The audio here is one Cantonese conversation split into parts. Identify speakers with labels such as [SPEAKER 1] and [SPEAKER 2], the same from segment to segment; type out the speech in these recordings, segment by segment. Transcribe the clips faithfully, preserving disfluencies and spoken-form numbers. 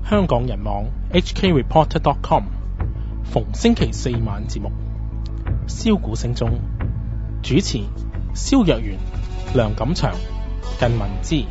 [SPEAKER 1] 香港人網 H K reporter dot com 逢星期四晚節目，簫鼓聲中，主持蕭若元、梁錦祥、靳文之。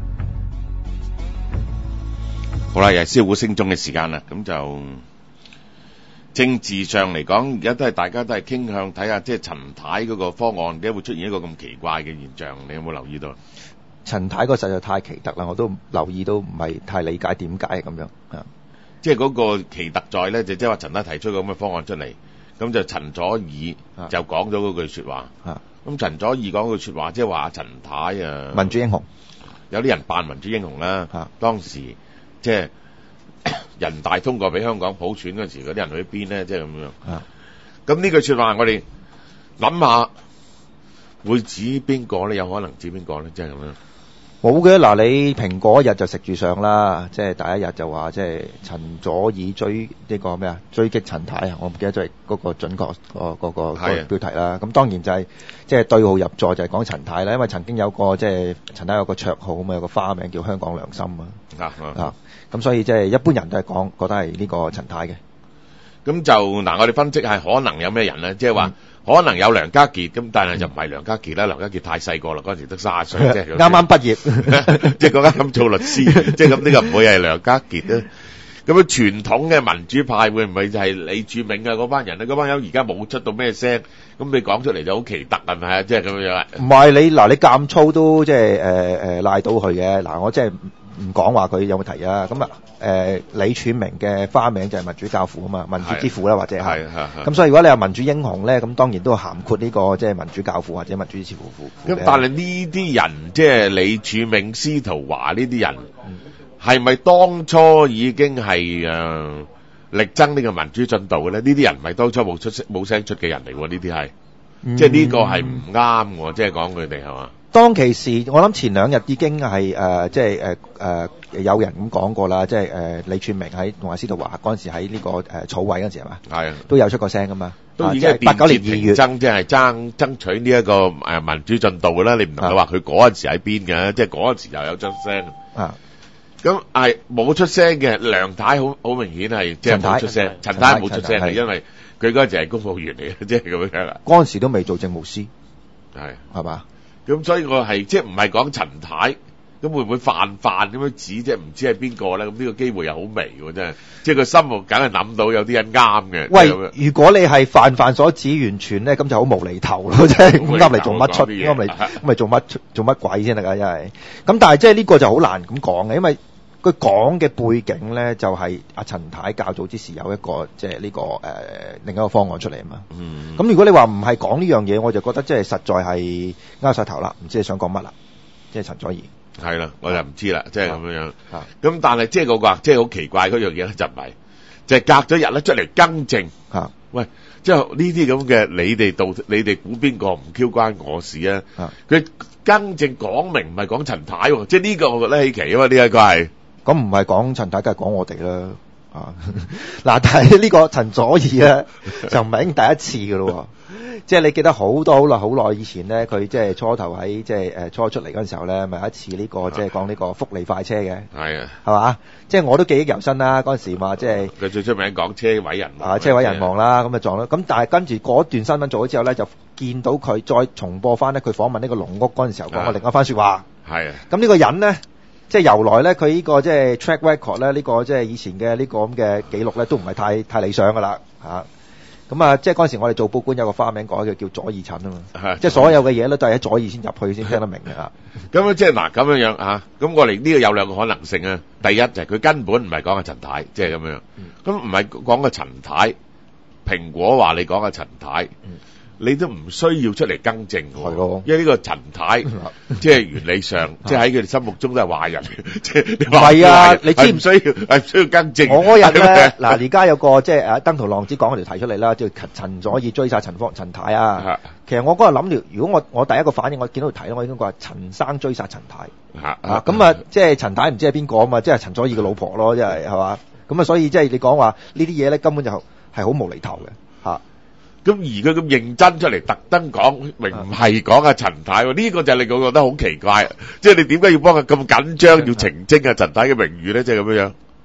[SPEAKER 2] 好啦，又係簫鼓聲中嘅時間啦，咁就政治上嚟講，而家都係大家都係傾向睇下，即係陳太嗰個方案點解會出現一個咁奇怪嘅現象？你有冇留意到？
[SPEAKER 3] 陳太嗰個實在太奇特啦，我都留意都唔係太理解點解係咁樣啊！
[SPEAKER 2] 即係嗰個奇特在咧，就即係話陳太提出個咁嘅方案出嚟，咁就陳佐洱就講咗嗰句説話。啊，咁陳佐洱講句説話，即係話陳太啊，
[SPEAKER 3] 民主英雄，
[SPEAKER 2] 有啲人扮民主英雄啦。啊，當時即係人大通過俾香港普選嗰陣時，嗰啲人去邊咧？即係咁樣。啊，咁呢句説話，我哋諗下會指邊個咧？有可能指邊個咧？即係咁樣。
[SPEAKER 3] 冇嘅，嗱，你蘋果日就食住上啦，即係第一日就話即係陳佐洱追呢個咩啊？追擊陳太啊！我唔記得咗係嗰個準確個嗰個標題啦。咁當然就係即係對號入座，就係講陳太啦。因為曾經有個即係陳太有個綽號啊嘛，有個花名叫香港良心啊。啊啊！咁所以即係一般人都係講覺得係呢個陳太嘅。
[SPEAKER 2] 咁就嗱，我哋分析係可能有咩人咧？即係話。可能有梁家傑咁，但係就唔係梁家傑啦。梁家傑太細個啦，嗰陣時得卅歲，即係
[SPEAKER 3] 啱啱畢業，
[SPEAKER 2] 即係嗰間咁做律師，即係咁呢個唔會係梁家傑啦。咁樣傳統嘅民主派會唔會就係李柱銘啊嗰班人咧？嗰班友而家冇出到咩聲，咁你講出嚟就好奇特係咪啊？即係咁樣啊？
[SPEAKER 3] 唔係你嗱，你監粗都即係誒誒賴到佢嘅嗱，我即係唔講話佢有冇提啊？咁啊誒李柱銘嘅花名就係民主教父啊嘛，民主之父啦，或者係咁，所以如果你話民主英雄咧，咁當然都涵括呢個即係民主教父或者民主之父。
[SPEAKER 2] 咁但係呢啲人即係李柱銘、司徒華呢啲人，係咪當初已經係誒力爭呢個民主進度嘅咧？呢啲人唔係當初冇出聲冇聲出嘅人嚟喎，呢啲係即係呢個係唔啱喎，即係講佢哋係嘛？
[SPEAKER 3] 當其時，我諗前兩日已經係誒、呃，即係誒誒有人咁講過啦，即係誒、呃、李柱銘喺同埋司徒華嗰陣時喺呢、這個誒、呃、草委嗰陣時係嘛？係都有出過聲噶嘛？都已經係八九年二月
[SPEAKER 2] 爭，即係爭爭取呢一個誒民主進度嘅啦。你唔能夠話佢嗰陣時喺邊嘅，即係嗰陣時又有出聲啊。咁係冇出聲嘅梁太好好明顯係即係冇出聲，陳太冇出聲係因為佢嗰陣時係公務員嚟嘅，即係咁樣啦。
[SPEAKER 3] 嗰陣時都未做政務司，
[SPEAKER 2] 係
[SPEAKER 3] 係嘛？
[SPEAKER 2] 咁所以我係即係唔係講陳太，咁會唔會泛泛咁樣指即係唔知係邊個咧？咁呢個機會又好微喎，真係。即係個心目梗係諗到有啲人啱嘅。
[SPEAKER 3] 喂，如果你係泛泛所指完全咧，咁就好無厘頭咯，即係咁啱嚟做乜出？啱嚟咁咪做乜做乜鬼先得㗎？真係。咁但係即係呢個就好難咁講嘅，因為佢講嘅背景咧就係阿陳太較早之時有一個即係呢個誒、呃、另一個方案出嚟啊嘛。嗯。咁如果你話唔係講呢樣嘢，我就覺得即係實在係拗晒頭啦，唔知你想講乜啦？即係陳佐洱。
[SPEAKER 2] 係啦，我就唔知啦，即係咁樣樣。啊。咁但係即係嗰個即係好奇怪嗰樣嘢咧，就唔係就係、是、隔咗日咧出嚟更正。啊。喂，即係呢啲咁嘅，你哋到你哋估邊個唔 Q 關我事啊？啊。佢更正講明唔係講陳太喎，即係呢個我覺得稀奇啊嘛，呢一個係。
[SPEAKER 3] 咁唔係講陳太，梗係講我哋啦，啊！嗱，但係呢個陳佐洱咧，就唔係已經第一次㗎咯，即係你記得好多好耐好耐以前咧，佢即係初頭喺即係誒初出嚟嗰陣時候咧，咪有一次呢、這個即係講呢個福利快車嘅，係啊，係嘛？即係我都記憶猶新啦，嗰陣時嘛，即係佢
[SPEAKER 2] 最出名講車毀人亡，
[SPEAKER 3] 啊，車毀人亡啦，咁就撞啦。咁但係跟住嗰段新聞做咗之後咧，就見到佢再重播翻咧，佢訪問呢個籠屋嗰陣時候講嘅另一番説話，係啊。咁呢個人咧。即係由來咧，佢呢個即係 track record 咧，呢個即係以前嘅呢個咁嘅記錄咧，都唔係太太理想噶啦嚇。咁啊，即係嗰陣時我哋做報館有個花名改嘅叫佐洱診啊嘛，即係所有嘅嘢咧都係喺佐洱先入去先聽得明嘅嚇。咁
[SPEAKER 2] 即係嗱咁樣樣嚇，咁我哋呢個有兩個可能性啊。第一就係佢根本唔係講嘅陳太，即係咁樣。咁唔係講嘅陳太，蘋果話你講嘅陳太。嗯你都唔需要出嚟更正喎，係咯，因為呢個陳太即係原理上，即係喺佢哋心目中都係壞人，即係你話
[SPEAKER 3] 係啊，你知唔
[SPEAKER 2] 需要係需要更正？
[SPEAKER 3] 我嗰日咧，嗱而家有個即係誒登徒浪子講嗰條提出嚟啦，叫陳佐洱追殺陳方陳太啊。其實我嗰日諗條，如果我我第一個反應，我見到條題咧，我已經話陳生追殺陳太啊，咁啊，即係陳太唔知係邊個啊嘛，即係陳佐洱嘅老婆咯，即係係嘛，咁啊，所以即係你講話呢啲嘢咧，根本就係好無厘頭嘅嚇。
[SPEAKER 2] 咁而佢咁認真出嚟，特登講明唔係講阿陳太喎，呢個就令我覺得好奇怪。即係你點解要幫佢咁緊張，要澄清阿陳太嘅名譽咧？即係咁樣樣。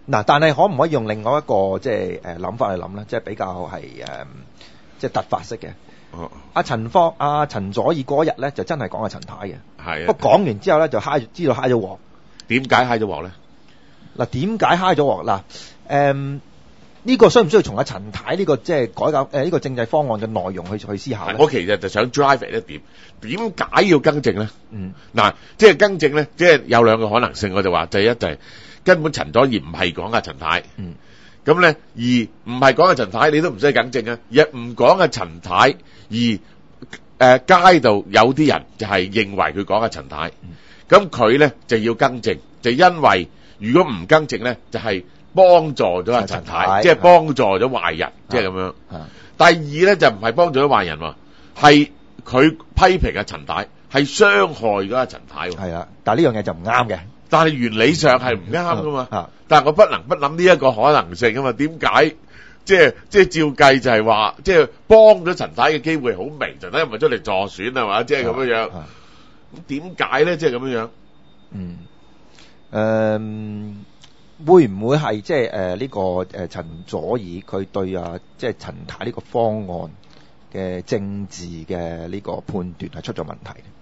[SPEAKER 3] 嗱，但係可唔可以用另外一個即係誒諗法去諗咧？即係比較係誒、呃、即係突發式嘅。
[SPEAKER 2] 哦，
[SPEAKER 3] 阿陳方阿陳佐洱嗰日咧就真係講阿陳太嘅，
[SPEAKER 2] 係啊。
[SPEAKER 3] 不過講完之後咧就嗨知道嗨咗鑊。
[SPEAKER 2] 點解嗨咗鑊咧？
[SPEAKER 3] 嗱，點解嗨咗鑊？嗱，誒呢個需唔需要從阿陳太呢個即係改革誒呢、呃這個政制方案嘅內容去去思考咧？
[SPEAKER 2] 我其實就想 drive 一點，點解要更正咧？
[SPEAKER 3] 嗯，
[SPEAKER 2] 嗱，即係更正咧，即係有兩個可能性，我就話第一就係根本陳佐洱唔係講阿陳太，
[SPEAKER 3] 嗯，
[SPEAKER 2] 咁咧而唔係講阿陳太，你都唔使更正啊，而唔講阿陳太，而誒、呃、街度有啲人就係認為佢講阿陳太，咁佢咧就要更正，就因為如果唔更正咧，就係、是、幫助咗阿陳太，即係幫助咗壞人，即係咁樣。第二咧就唔係幫助咗壞人喎，係佢批評阿陳太係傷害咗阿陳太。
[SPEAKER 3] 係啦，但係呢樣嘢就唔啱嘅。
[SPEAKER 2] 但係原理上係唔啱噶嘛，
[SPEAKER 3] 啊、
[SPEAKER 2] 但係我不能不諗呢一個可能性啊嘛。點解即係即係照計就係話，即係幫咗陳太嘅機會好微，陳太唔係出嚟助選係嘛，即係咁樣樣。咁點解咧？即係咁樣樣。
[SPEAKER 3] 嗯，誒、呃，會唔會係即係誒呢個誒陳佐洱佢對啊即係陳太呢個方案嘅政治嘅呢個判斷係出咗問題咧？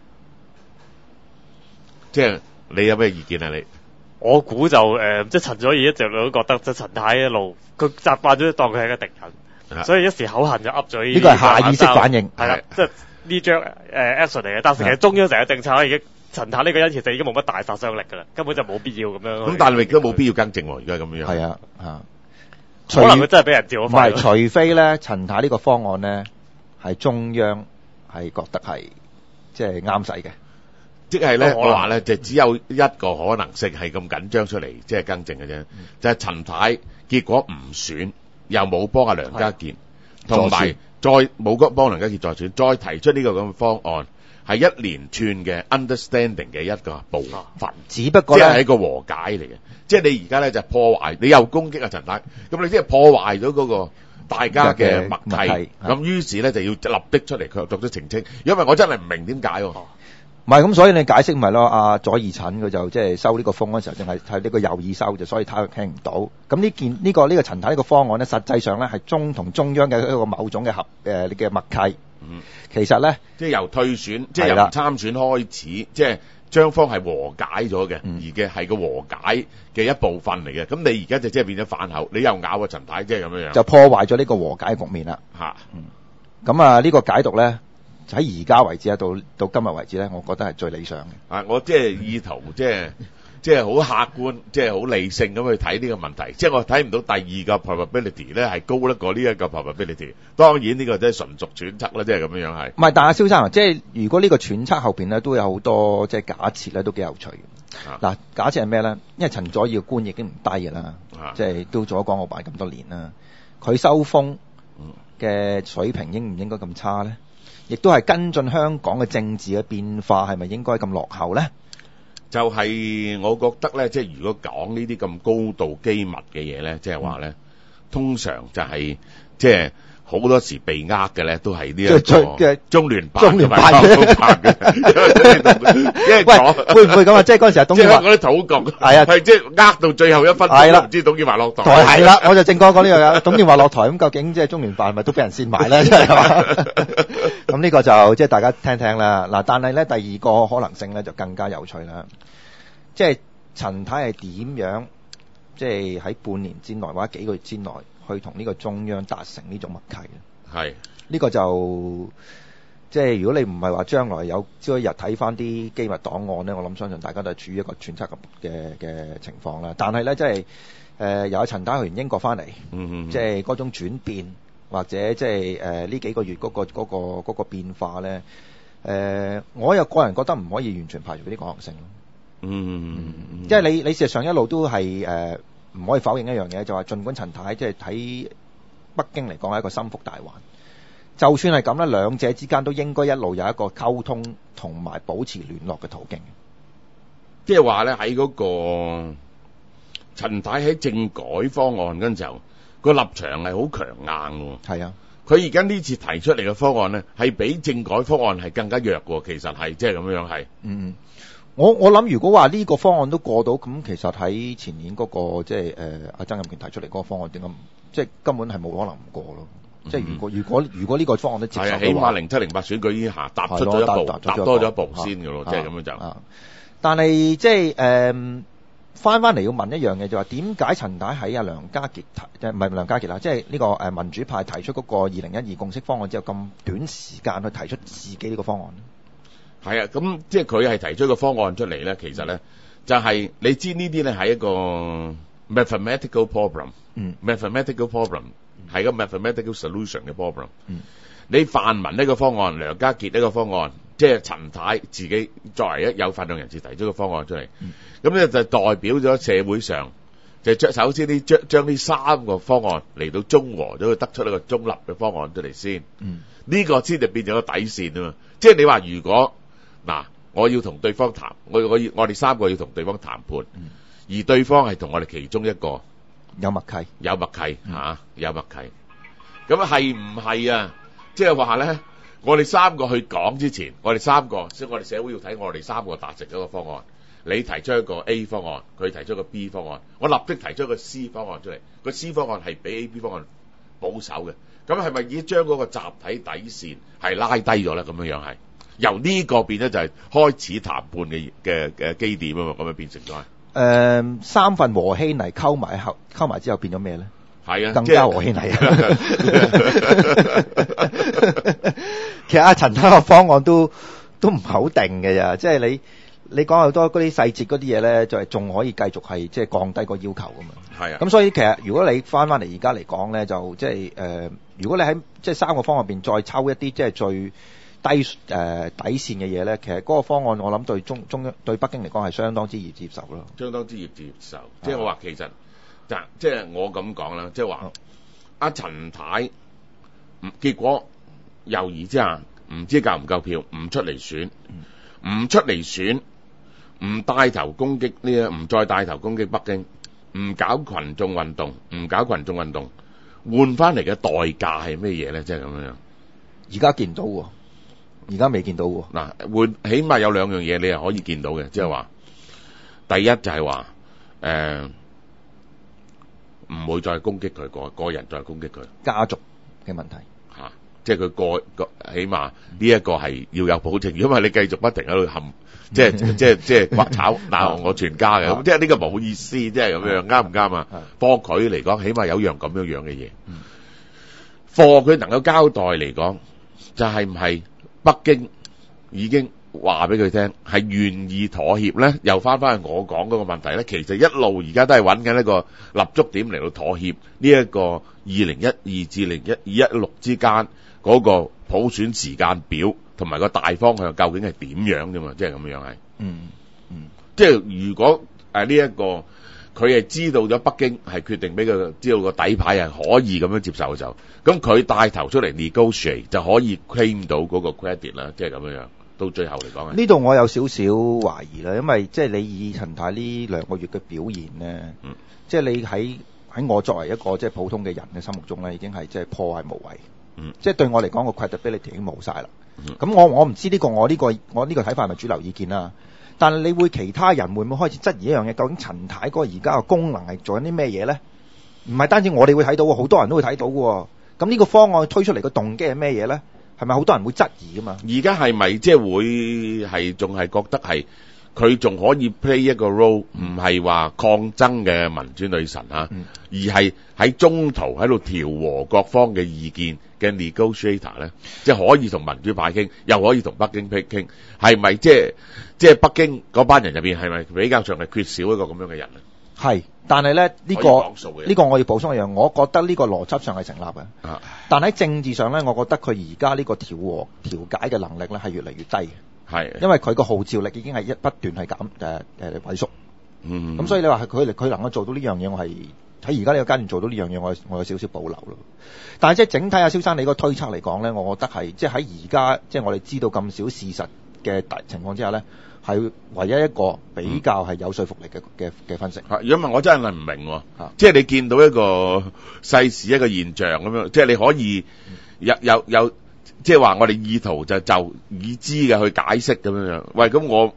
[SPEAKER 2] 即係。你有咩意見啊？你
[SPEAKER 4] 我估就誒、呃，即係陳佐洱一直都覺得即係陳太一路，佢習慣咗當佢係一個敵人，所以一時口痕就噏咗呢。呢個係
[SPEAKER 3] 下意識反應，
[SPEAKER 4] 係啦，即係呢張誒 action 嚟嘅。但係其實中央成日政策已經陳太呢個人其實已經冇乜大殺傷力㗎啦，根本就冇必要咁樣。
[SPEAKER 2] 咁但係亦都冇必要更正喎，而家咁樣。
[SPEAKER 3] 係啊，嚇，
[SPEAKER 4] 可能佢真係俾人照咗。唔係，
[SPEAKER 3] 除非咧陳太呢個方案咧係中央係覺得係即係啱使嘅。
[SPEAKER 2] 即係咧，我話咧就只有一個可能性係咁緊張出嚟，即係更正嘅啫。嗯、就係陳太結果唔選，又冇幫阿梁家傑，同埋再冇幫梁家傑再選，再提出呢個咁嘅方案，係一連串嘅 understanding 嘅一個部分。
[SPEAKER 3] 只不過咧，
[SPEAKER 2] 即係一個和解嚟嘅。即係你而家咧就破壞，你又攻擊阿陳太，咁你即係破壞咗嗰個大家嘅默契。咁於是咧就要立即出嚟佢作出澄清，因為我真係唔明點解喎。
[SPEAKER 3] 唔係咁，所以你解釋咪咯？阿佐洱陳佢就即係收呢個風嗰陣時候，淨係睇呢個有意收啫，所以睇佢聽唔到。咁呢件呢、呢個呢、呢個陳太呢個方案咧，實際上咧係中同中央嘅一個某種嘅合誒嘅、呃、默契。嗯，其實咧，
[SPEAKER 2] 即係由退選，即係由參選開始，即係雙方係和解咗嘅，嗯、而嘅係個和解嘅一部分嚟嘅。咁你而家就即係變咗反口，你又咬個陳太，即係咁樣樣，
[SPEAKER 3] 就破壞咗呢個和解局面啦。
[SPEAKER 2] 嚇，
[SPEAKER 3] 嗯，咁啊呢個解讀咧。喺而家為止啊，到到今日為止咧，我覺得係最理想嘅。
[SPEAKER 2] 啊，我即係意圖，即係即係好客觀，即係好理性咁去睇呢個問題。即係我睇唔到第二個 probability 咧係高得過呢一個 probability。當然呢個即係純屬揣測啦，即係咁樣樣係。唔係，
[SPEAKER 3] 但係蕭生啊，即係如果呢個揣測後邊咧都有好多即係假設咧，都幾有趣嘅。嗱、啊，假設係咩咧？因為陳佐洱嘅官已經唔低嘅啦，啊、即係都做咗港澳辦咁多年啦，佢收風嘅水平應唔應該咁差咧？亦都係跟進香港嘅政治嘅變化，係咪應該咁落後咧？
[SPEAKER 2] 就係我覺得咧，即係如果講呢啲咁高度機密嘅嘢咧，即係話咧，嗯、通常就係、是、即係好多時被呃嘅咧，都係呢一個中聯辦
[SPEAKER 3] 中聯辦嘅。喂，會唔會咁啊？即係嗰陣時係董建華
[SPEAKER 2] 嗰啲土局，
[SPEAKER 3] 係啊，
[SPEAKER 2] 係即係呃到最後一分鐘都唔知董建華落台。
[SPEAKER 3] 係啦，我就正講講呢樣嘢。董建華落台，咁究竟即係中聯辦係咪都俾人扇埋咧？即係嘛？咁呢個就即係大家聽聽啦。嗱，但係咧第二個可能性咧就更加有趣啦。即係陳太係點樣，即係喺半年之內或者幾個月之內，去同呢個中央達成呢種默契嘅。係呢個就即係如果你唔係話將來有朝一日睇翻啲機密檔案咧，我諗相信大家都係處於一個揣測嘅嘅情況啦。但係咧，即係誒由阿陳太去完英國翻嚟，嗯嗯，即係嗰種轉變或者即係誒呢幾個月嗰、嗰個嗰、嗰個嗰、嗰個變化咧，誒、呃、我又個人覺得唔可以完全排除呢個可能性咯。嗯，嗯，即係你你事實上一路都係誒唔可以否認一樣嘢，就話儘管陳太即係喺北京嚟講係一個心腹大患，就算係咁咧，兩者之間都應該一路有一個溝通同埋保持聯絡嘅途徑。
[SPEAKER 2] 即係話咧喺嗰個陳太喺政改方案嗰陣時候，個立場係好強硬喎。係啊，佢而家呢次提出嚟嘅方案咧，係比政改方案係更加弱喎。其實係即係咁樣係。嗯。
[SPEAKER 3] 我我諗如果話呢個方案都過到，咁其實喺前年嗰、那個即係誒阿曾蔭權提出嚟嗰個方案點解即係根本係冇可能唔過咯？即係如果如果如果呢個方案都接受嘅話，
[SPEAKER 2] 起碼零七零八選舉已經行踏出咗一步，踏多咗一步先嘅咯，即係咁樣就。
[SPEAKER 3] 啊、但係即係誒翻翻嚟要問一樣嘢，就話點解陳太喺阿梁家傑提，即係唔係梁家傑啦，即係呢個誒民主派提出嗰個二零一二共識方案之後，咁短時間去提出自己呢個方案咧？
[SPEAKER 2] 係啊，咁即係佢係提出個方案出嚟咧，其實咧就係、是、你知呢啲咧係一個 mathematical problem，嗯 mathematical problem 係個 mathematical solution 嘅 problem。嗯，你泛民呢個方案，梁家傑呢個方案，即係陳太自己作為一有份量人士提出個方案出嚟，咁咧、嗯、就代表咗社會上就將首先呢將將呢三個方案嚟到中和咗，得出一個中立嘅方案出嚟先。嗯，呢個先就變咗個底線啊嘛。即係你話如果嗱，我要同對方談，我我要我哋三個要同對方談判，嗯、而對方係同我哋其中一個
[SPEAKER 3] 有默契，
[SPEAKER 2] 有默契吓、嗯啊，有默契。咁係唔係啊？即係話咧，我哋三個去講之前，我哋三個，即係我哋社會要睇我哋三個達成一個方案。你提出一個 A 方案，佢提出一個 B 方案，我立即提出一個 C 方案出嚟。個 C 方案係比 A、B 方案保守嘅，咁係咪已經將嗰個集體底線係拉低咗咧？咁樣樣係。由呢個變咧就係開始談判嘅嘅嘅基點啊嘛，咁樣變成咗係。誒、
[SPEAKER 3] 呃，三份和稀泥溝埋後，溝埋之後變咗咩咧？
[SPEAKER 2] 係啊，
[SPEAKER 3] 更加和稀泥啊！其實阿陳太個方案都都唔係好定嘅咋，即係你你講好多嗰啲細節嗰啲嘢咧，就係仲可以繼續係即係降低個要求噶嘛。係啊，咁所以其實如果你翻翻嚟而家嚟講咧，就即係誒，如果你喺即係三個方案入邊再抽一啲即係最低誒、呃、底線嘅嘢咧，其實嗰個方案我諗對中中央對北京嚟講係相當之易接受咯，相當之易接受。
[SPEAKER 2] 啊、即係我話其實，就即係我咁講啦，即係話阿陳太，結果猶豫之下，唔知夠唔夠票，唔出嚟選，唔、嗯、出嚟選，唔帶頭攻擊呢個，唔再帶頭攻擊北京，唔搞群眾運動，唔搞群眾運動，換翻嚟嘅代價係咩嘢咧？即係咁樣。
[SPEAKER 3] 而家見唔到喎。而家未見到喎。
[SPEAKER 2] 嗱，會起碼有兩樣嘢你係可以見到嘅，即係話，第一就係話，誒、呃，唔會再攻擊佢個個人，再攻擊佢
[SPEAKER 3] 家族嘅問題
[SPEAKER 2] 吓、啊，即係佢個個起碼呢一個係要有保證，如果唔係你繼續不停喺度冚，即係即係即係刮炒鬧我全家嘅，咁即係呢個冇意思，即係咁樣啱唔啱啊？貨佢嚟講，起碼有樣咁樣樣嘅嘢，貨佢能夠交代嚟講，就係唔係？北京已經話俾佢聽係願意妥協咧，又翻翻去我講嗰個問題咧，其實一路而家都係揾緊一個立足點嚟到妥協呢一個二零一二至零一一六之間嗰個普選時間表同埋個大方向究竟係點樣啫嘛？即係咁樣係，嗯嗯，即係如果誒呢一個。佢係知道咗北京係決定俾佢知道個底牌係可以咁樣接受嘅時候，咁佢帶頭出嚟 negotiate 就可以 claim 到嗰個 credit 啦，即係咁樣樣。到最後嚟講，呢
[SPEAKER 3] 度我有少少懷疑啦，因為即係你以陳太呢兩個月嘅表現咧，嗯、即係你喺喺我作為一個即係普通嘅人嘅心目中咧，已經係即係破壞無謂，嗯、即係對我嚟講個 credibility 已經冇晒啦。咁、嗯、我我唔知呢個我呢、呢個我呢個睇法係咪主流意見啦？但係你會其他人會唔會開始質疑一樣嘢？究竟陳太嗰個而家嘅功能係做緊啲咩嘢咧？唔係單止我哋會睇到，好多人都會睇到嘅。咁呢個方案推出嚟嘅動機係咩嘢咧？係咪好多人會質疑噶嘛？
[SPEAKER 2] 而家係咪即係會係仲係覺得係佢仲可以 play 一個 role，唔係話抗爭嘅民主女神啊，嗯、而係喺中途喺度調和各方嘅意見嘅 negotiator 咧，即係可以同民主派傾，又可以同北京傾，係咪即係即係北京嗰班人入邊係咪比較上係缺少一個咁樣嘅人啊？
[SPEAKER 3] 係，但係咧呢、呢個呢個我要補充一樣，我覺得呢個邏輯上係成立嘅。啊、但喺政治上咧，我覺得佢而家呢個調和調解嘅能力咧係越嚟越低嘅。係，因為佢個號召力已經係一不斷係減誒誒萎縮。嗯，咁所以你話係佢佢能夠做到呢樣嘢，我係喺而家呢個階段做到呢樣嘢，我我有少少保留咯。但係即係整體阿蕭生你個推測嚟講咧，我覺得係即係喺而家即係我哋知道咁少事實嘅情況之下咧，係唯一一個比較係有說服力嘅嘅嘅分析。
[SPEAKER 2] 如果唔係我真係唔明喎，啊、即係你見到一個世事一個現象咁樣，即係你可以有有有，即係話我哋意圖就就已知嘅去解釋咁樣樣。喂，咁我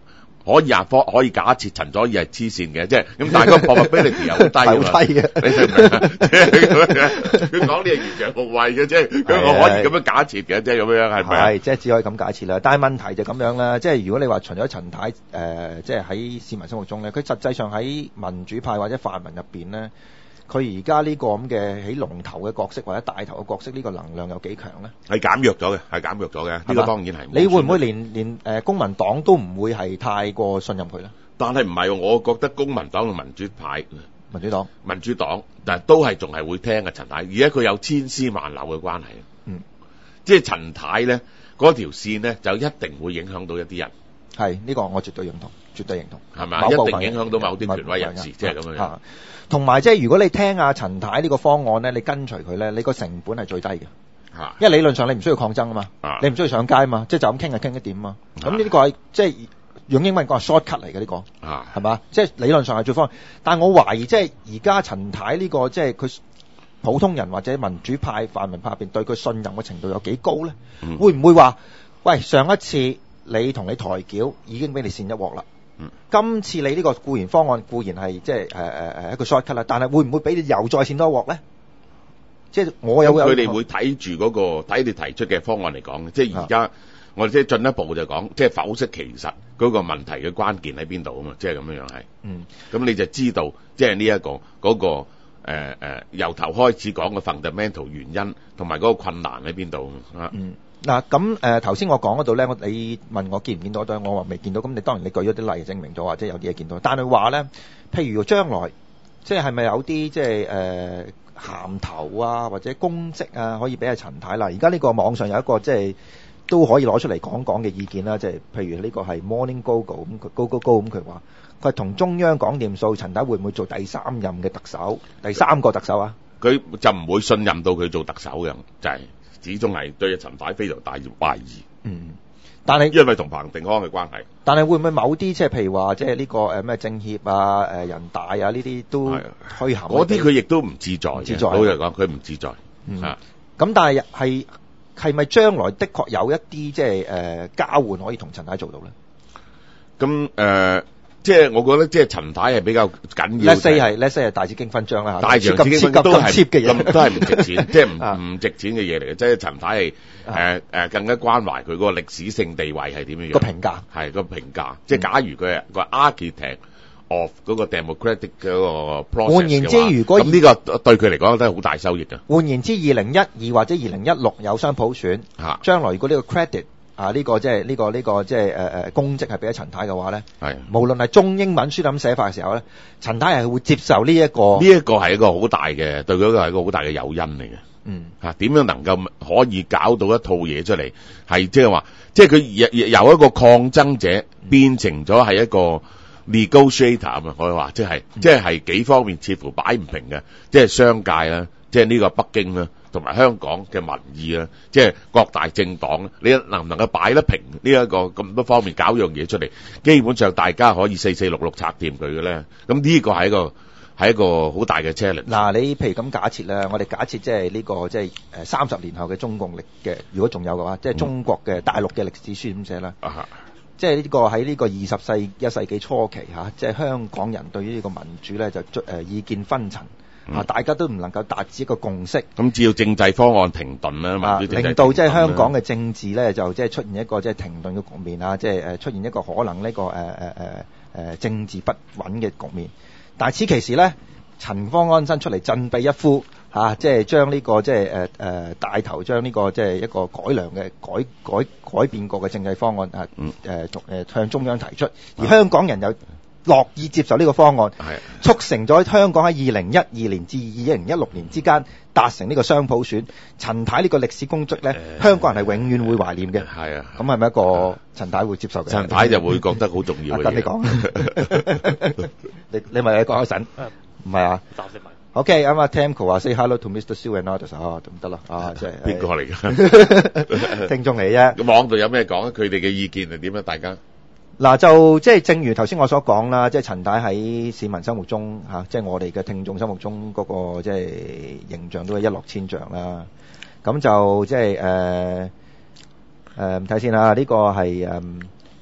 [SPEAKER 2] 可以啊，可可以假設陳佐洱係黐線嘅，即係咁，但係個 probability 又好低啊嘛，
[SPEAKER 3] 好低嘅，
[SPEAKER 2] 你明唔明啊？佢講呢係完全無謂嘅，即係佢我可以咁樣假設嘅，即係咁樣係咪啊？
[SPEAKER 3] 係，即係只可以咁假設啦。但係問題就咁樣啦，即係如果你話除咗陳太誒、呃，即係喺市民心目中咧，佢實際上喺民主派或者泛民入邊咧，佢而家呢個咁嘅喺龍頭嘅角色或者帶頭嘅角色，呢、這個能量有幾強咧？
[SPEAKER 2] 係減弱咗嘅，係減弱咗嘅。呢、這個當然係。
[SPEAKER 3] 你會唔會連連誒、呃、公民黨都唔會係太過信任佢咧？
[SPEAKER 2] 但係唔係，我覺得公民黨同民主派、
[SPEAKER 3] 民主黨、
[SPEAKER 2] 民主黨，但係都係仲係會聽嘅陳太，而家佢有千絲萬縷嘅關係。
[SPEAKER 3] 嗯，
[SPEAKER 2] 即係陳太咧嗰條線咧，就一定會影響到一啲人。
[SPEAKER 3] 係呢、這個我絕對認同，絕對認同。
[SPEAKER 2] 係咪？一定影響到某啲權威人士，即係咁樣。
[SPEAKER 3] 啊，同埋即係如果你聽阿陳太呢個方案咧，你跟隨佢咧，你個成本係最低嘅。
[SPEAKER 2] 嚇，
[SPEAKER 3] 因為理論上你唔需要抗爭啊嘛，
[SPEAKER 2] 啊
[SPEAKER 3] 你唔需要上街啊嘛，即係就咁傾就傾一點啊嘛。咁呢個係即係用英文講係 short cut 嚟嘅呢個，
[SPEAKER 2] 啊，
[SPEAKER 3] 係嘛？即係理論上係最方便。但係我懷疑即係而家陳太呢個即係佢普通人或者民主派、泛民派入邊對佢信任嘅程度有幾高咧？
[SPEAKER 2] 嗯、
[SPEAKER 3] 會唔會話喂，上一次你同你抬轎已經俾你扇一鑊啦？
[SPEAKER 2] 嗯、
[SPEAKER 3] 今次你呢個固然方案固然係即係誒誒誒一個 short cut 啦，但係會唔會俾你又再扇多一鑊咧？即係我有
[SPEAKER 2] 佢哋會睇住嗰個睇你提出嘅方案嚟講，即係而家我哋即係進一步就講，即係剖析其實嗰個問題嘅關鍵喺邊度啊嘛，即係咁樣樣係。嗯，咁你就知道即係呢一個嗰、嗰個誒、呃、由頭開始講嘅 fundamental 原因同埋嗰個困難喺邊度啊？嗯，
[SPEAKER 3] 嗱咁誒頭先我講嗰度咧，我你問我見唔見到對，我話未見到，咁你當然你舉咗啲例證明咗，或者有啲嘢見到，但係話咧，譬如將來即係係咪有啲即係誒？呃銜頭啊，或者公職啊，可以俾阿陳太啦。而家呢個網上有一個即係都可以攞出嚟講講嘅意見啦，即係譬如呢個係 Morning Gogo 咁，佢高高高咁佢話佢係同中央講掂數，陳太會唔會做第三任嘅特首？第三個特首啊？
[SPEAKER 2] 佢就唔會信任到佢做特首嘅，就係、是、始終係對陳太非常大懷疑。
[SPEAKER 3] 嗯。但係
[SPEAKER 2] 因為同彭定康嘅關係，
[SPEAKER 3] 但係會唔會某啲即係譬如話即係呢個誒咩政協啊、誒人大啊呢啲都虛涵？
[SPEAKER 2] 嗰啲佢亦都唔自在，
[SPEAKER 3] 自在。
[SPEAKER 2] 老實講，佢唔自在。
[SPEAKER 3] 嗯。咁但係係係咪將來的確有一啲即係誒交換可以同陳太做到咧？
[SPEAKER 2] 咁誒。呃即係我覺得，即係陳太係比較緊要。
[SPEAKER 3] Let's say 係 Let's say 係大紫荊勳章啦，
[SPEAKER 2] 大洋紫荊勳章都係
[SPEAKER 3] 嘅嘢，
[SPEAKER 2] 都係唔值錢，即係唔唔值錢嘅嘢嚟嘅。即係陳太係誒誒更加關懷佢嗰個歷史性地位係點樣樣
[SPEAKER 3] 個評價，
[SPEAKER 2] 係個評價。即係假如佢係個 architect of 嗰個 democratic 嗰個 process 嘅話，換言之，如果咁呢個對佢嚟講都係好大收益嘅。
[SPEAKER 3] 換言之，二零一二或者二零一六有雙普選，嚇，將來如果呢個 credit。啊！呢、這個即係呢個呢、這個即係誒誒公職係俾咗陳太嘅話咧，係無論係中英文書咁寫法嘅時候咧，陳太係會接受呢、這、一個
[SPEAKER 2] 呢一個係一個好大嘅對佢一個係一個好大嘅誘因嚟嘅。嗯，嚇、啊、點樣能夠可以搞到一套嘢出嚟，係即係話，即係佢由一個抗爭者變成咗係一個 negotiator 啊嘛，可以話即係即係係幾方面似乎擺唔平嘅，即係商界啦，即係呢個北京啦。同埋香港嘅民意啦，即係各大政黨，你能唔能夠擺得平呢一個咁多方面搞樣嘢出嚟？基本上大家可以四四六六拆掂佢嘅咧。咁呢個係一個係一個好大嘅 challenge。
[SPEAKER 3] 嗱，你譬如咁假設啦，我哋假設即係呢個即係誒三十年後嘅中共歷嘅，如果仲有嘅話，即係中國嘅大陸嘅歷史書咁寫啦。啊、嗯，即係呢個喺呢個二十世一世紀初期嚇，即係香港人對於呢個民主咧就誒意見紛陳。啊！大家都唔能夠達至一個共識，
[SPEAKER 2] 咁只要政制方案停頓啦，嘛、啊，
[SPEAKER 3] 令到即係香港嘅政治咧，就即係出現一個即係停頓嘅局面啊！即係誒出現一個可能呢、這個誒誒誒誒政治不穩嘅局面。但係此其時咧，陳方安生出嚟振臂一呼，嚇、啊！即係將呢、這個即係誒誒帶頭將呢、這個即係一個改良嘅改改改變過嘅政制方案啊誒誒、呃、向中央提出，而香港人又樂意接受呢個方案，促成咗香港喺二零一二年至二零一六年之間達成呢個雙普選。陳太呢個歷史功績咧，香港人係永遠會懷念嘅。係啊，咁係咪一個陳太會接受嘅？
[SPEAKER 2] 陳太就會覺得好重要嘅嘢。
[SPEAKER 3] 等你講，你你咪你講一陣，唔係啊？答先問。OK，咁啊 Tamco 話 say hello to Mister Siu and others 啊，咁得啦，啊即係
[SPEAKER 2] 邊個嚟㗎？
[SPEAKER 3] 聽眾嚟啫。
[SPEAKER 2] 咁網度有咩講？佢哋嘅意見係點啊？大家？
[SPEAKER 3] 嗱，就即係正如頭先我所講啦，即係陳太喺市民心目中嚇，即係我哋嘅聽眾心目中嗰個即係形象都係一落千丈啦。咁就即係誒誒睇先啦，呢個係誒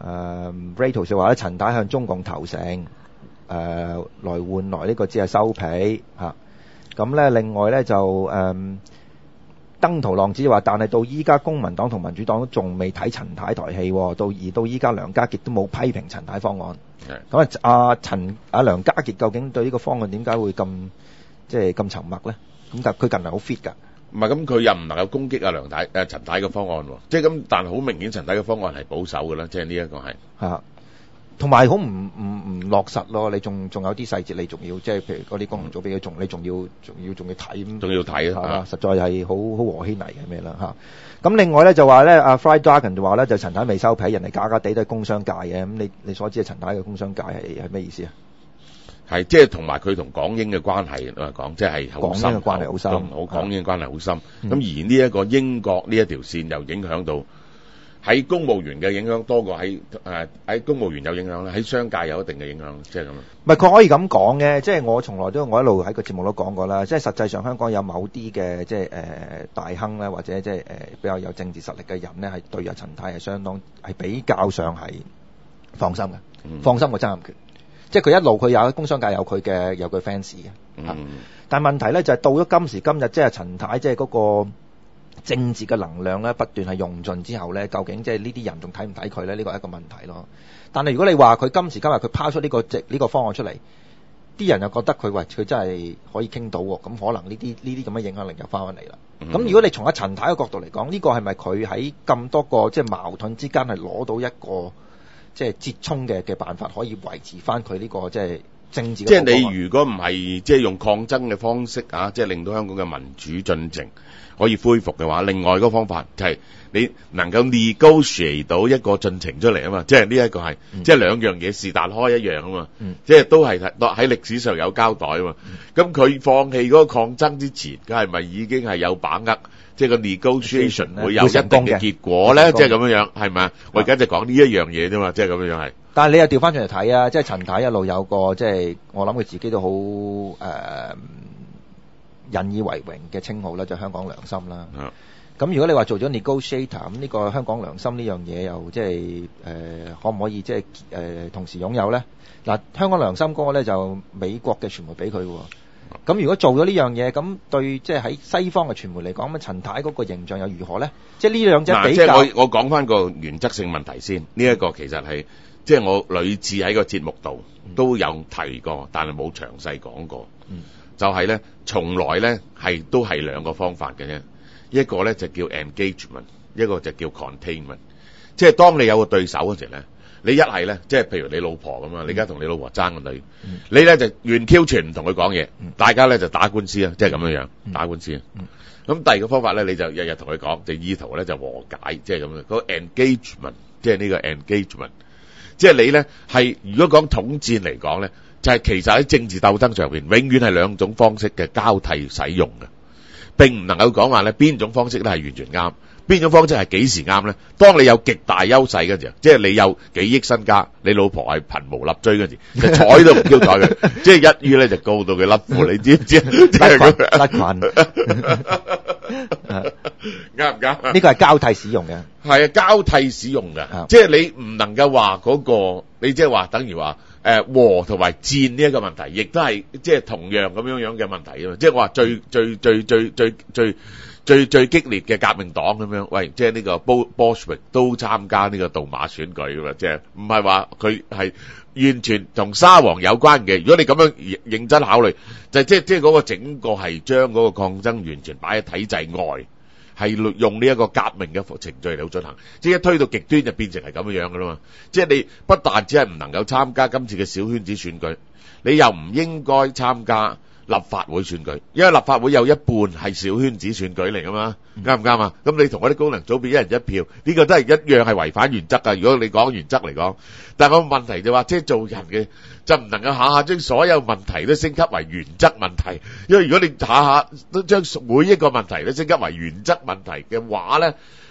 [SPEAKER 3] 誒 Rachel 就話咧，陳太向中共投誠，誒、呃、來換來呢個只係收皮嚇。咁、啊、咧另外咧就誒登途浪子話，但係到依家公民黨同民主黨都仲未睇陳太台戲，到而到依家梁家傑都冇批評陳太方案。咁啊，阿陳阿梁家傑究竟對呢個方案點解會咁即係咁沉默咧？咁但佢近嚟好 fit 㗎。
[SPEAKER 2] 唔係咁，佢又唔能夠攻擊阿梁太誒陳太嘅方案喎。即係咁，但係好明顯陳太嘅方案係保守㗎啦。即係呢一個係
[SPEAKER 3] 嚇，同埋好唔唔唔落實咯。你仲仲有啲細節，你仲要即係譬如嗰啲功能組別，仲你仲要仲要仲要睇，
[SPEAKER 2] 仲要睇啊！
[SPEAKER 3] 實在係好好和稀泥嘅咩啦嚇。咁另外咧就話咧，阿 Fried Dragon 就話咧，就陳太未收皮，人哋假假地都係工商界嘅。咁你你所知嘅陳太嘅工商界係係咩意思啊？
[SPEAKER 2] 係即係同埋佢同港英嘅關係嚟講，即係好深，
[SPEAKER 3] 港英嘅關係好深，
[SPEAKER 2] 好港英嘅關係好深。咁、嗯、而呢一個英國呢一條線又影響到喺公務員嘅影響多過喺誒喺公務員有影響咧，喺商界有一定嘅影響，即係咁。
[SPEAKER 3] 唔係佢可以咁講嘅，即係我從來都我一路喺個節目都講過啦。即係實際上香港有某啲嘅即係誒、呃、大亨咧，或者即係誒比較有政治實力嘅人咧，係對阿陳太係相當係比較上係放心嘅，嗯、放心過曾蔭權。即係佢一路佢有工商界有佢嘅有佢 fans 嘅，嗯、但係問題咧就係、是、到咗今時今日，即係陳太即係嗰個政治嘅能量咧不斷係用盡之後咧，究竟即係呢啲人仲睇唔睇佢咧？呢個係一個問題咯。但係如果你話佢今時今日佢拋出呢、這個即呢、這個方案出嚟，啲人又覺得佢喂佢真係可以傾到喎，咁可能呢啲呢啲咁嘅影響力又翻返嚟啦。咁、嗯、如果你從阿陳太嘅角度嚟講，呢、這個係咪佢喺咁多個即係矛盾之間係攞到一個？即係折衝嘅嘅辦法，可以維持翻佢呢個即係政治嘅。即係
[SPEAKER 2] 你如果唔係即係用抗爭嘅方式啊，即係令到香港嘅民主進程可以恢復嘅話，另外一個方法就係你能夠 negotiate 到一個進程出嚟啊嘛。即係呢一個係、嗯、即係兩樣嘢是但開一樣啊嘛。嗯、即係都係喺歷史上有交代啊嘛。咁佢、嗯、放棄嗰個抗爭之前，佢係咪已經係有把握？即係個 negotiation 會有一定嘅結果咧，即係咁樣樣，係咪啊？我而家就講呢一樣嘢啫嘛，即係咁樣樣係。
[SPEAKER 3] 但係你又調翻轉嚟睇啊，即係陳太一路有個即係我諗佢自己都好誒、呃、引以為榮嘅稱號啦，就係、香港良心啦。咁、嗯、如果你話做咗 negotiator，咁呢個香港良心呢樣嘢又即係誒可唔可以即係誒同時擁有咧？嗱，香港良心嗰個咧就美國嘅傳媒俾佢喎。咁如果做咗呢樣嘢，咁對即係喺西方嘅傳媒嚟講，咁陳太嗰個形象又如何咧？即係呢兩者比較。即係
[SPEAKER 2] 我我講翻個原則性問題先。呢、這、一個其實係即係我屢次喺個節目度都有提過，但係冇詳細講過。嗯、就係咧，從來咧係都係兩個方法嘅啫。一個咧就叫 engagement， 一個就叫 containment。即係當你有個對手嗰時咧。你一係咧，即係譬如你老婆咁啊，你而家同你老婆爭個女，嗯、你咧就完 Q 全唔同佢講嘢，嗯、大家咧就打官司啊，即係咁樣樣、嗯、打官司啊。咁、嗯、第二個方法咧，你就日日同佢講，就意圖咧就和解，即係咁樣。嗰、那個 engagement， 即係呢個 engagement， 即係你咧係如果講統戰嚟講咧，就係、是、其實喺政治鬥爭上邊，永遠係兩種方式嘅交替使用嘅，並唔能夠講話咧邊種方式咧係完全啱。邊種方式係幾時啱咧？當你有極大優勢嗰時，即係你有幾億身家，你老婆係貧無立錐嗰時，就睬都唔叫睬佢，即係一於咧就告到佢甩褲，你知唔知？即係咁
[SPEAKER 3] 甩裙，
[SPEAKER 2] 啱唔啱？
[SPEAKER 3] 呢個係交替使用嘅，
[SPEAKER 2] 係啊，交替使用嘅，即係你唔能夠話嗰個，你即係話等於話誒和同埋戰呢一個問題，亦都係即係同樣咁樣樣嘅問題啊嘛！即係我話最最最最最最。最最激烈嘅革命黨咁樣，喂，即係呢個 Bolshevik 都參加呢個杜馬選舉㗎嘛，即係唔係話佢係完全同沙皇有關嘅。如果你咁樣認真考慮，就即係即係嗰個整個係將嗰個抗爭完全擺喺體制外，係用呢一個革命嘅程序嚟進行，即係一推到極端就變成係咁樣樣㗎啦嘛。即係你不但只係唔能夠參加今次嘅小圈子選舉，你又唔應該參加立法會選舉，因為立法會有一半係小圈子選舉嚟噶嘛，啱唔啱啊？咁你同嗰啲功能組別一人一票，呢個都係一樣係違反原則噶。如果你講原則嚟講，但係個問題就話，即係做人嘅就唔能夠下下將所有問題都升級為原則問題，因為如果你下下都將每一個問題都升級為原則問題嘅話咧，